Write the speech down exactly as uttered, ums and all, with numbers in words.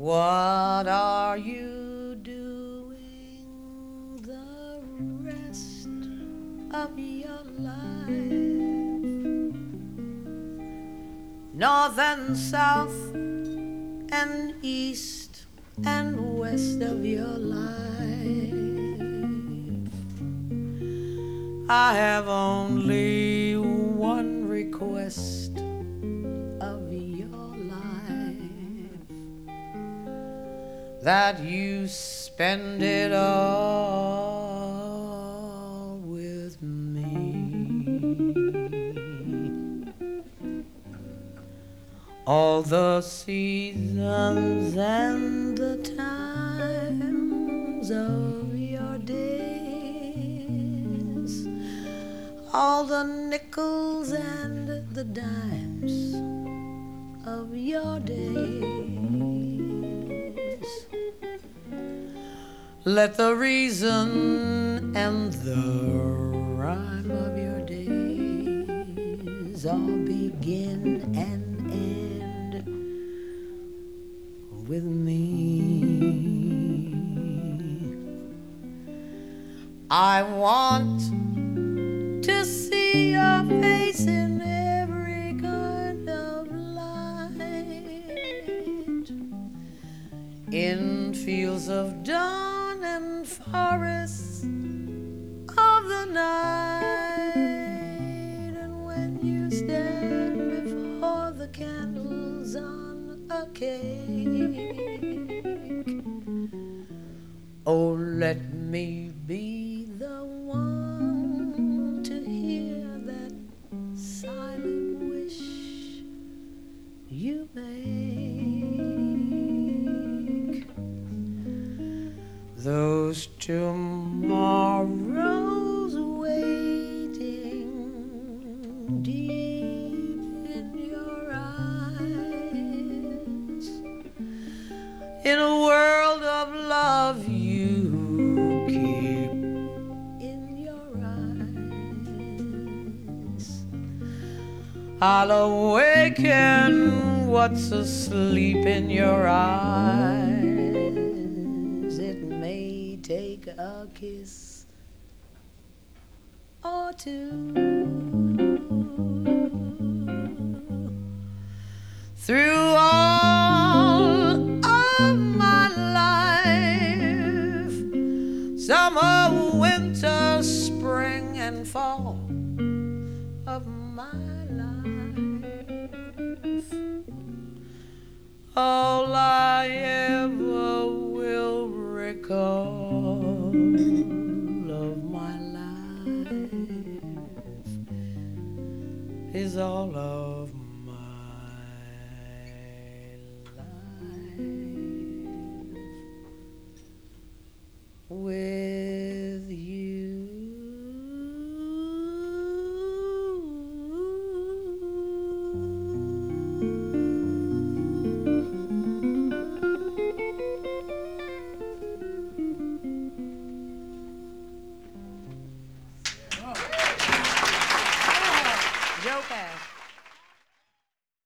What are you doing the rest of your life? North and south and east and west of your life. I have only one request of your life, that you spend it all with me. All the seasons and the times of your days, all the nickels and the dimes of your days. Let the reason and the rhyme of your days all begin and end with me. I want to see your face in every kind of light, in fields of dawn and forests of the night. And when you stand before the candles on a cake, oh, let me be the one to hear that silent wish you make. Those tomorrows waiting deep in your eyes, in a world of love you keep in your eyes. I'll awaken what's asleep in your eyes. It may take a kiss or two. Through all of my life, summer, winter, spring, and fall of my life, all I ever will recall of my life is all of my life with you. Joe Pass.